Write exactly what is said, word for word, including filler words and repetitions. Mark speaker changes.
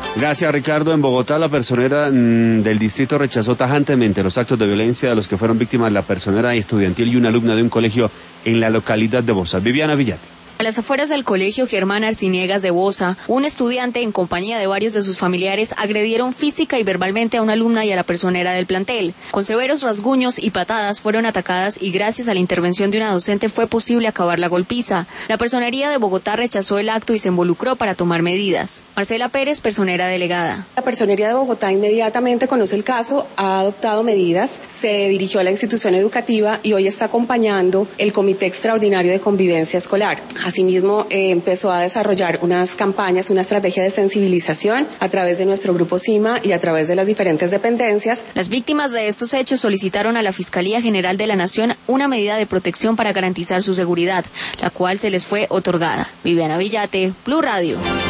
Speaker 1: Gracias, Ricardo. En Bogotá, la personera mmm, del distrito rechazó tajantemente los actos de violencia de los que fueron víctimas la personera estudiantil y una alumna de un colegio en la localidad de Bosa. Viviana Villate.
Speaker 2: A las afueras del colegio Germán Arciniegas de Bosa, un estudiante en compañía de varios de sus familiares agredieron física y verbalmente a una alumna y a la personera del plantel. Con severos rasguños y patadas fueron atacadas y gracias a la intervención de una docente fue posible acabar la golpiza. La personería de Bogotá rechazó el acto y se involucró para tomar medidas. Marcela Pérez, personera delegada.
Speaker 3: La personería de Bogotá inmediatamente conoce el caso, ha adoptado medidas, se dirigió a la institución educativa y hoy está acompañando el Comité Extraordinario de Convivencia Escolar. Asimismo, eh, empezó a desarrollar unas campañas, una estrategia de sensibilización a través de nuestro grupo CIMA y a través de las diferentes dependencias.
Speaker 2: Las víctimas de estos hechos solicitaron a la Fiscalía General de la Nación una medida de protección para garantizar su seguridad, la cual se les fue otorgada. Viviana Villate, Blue Radio.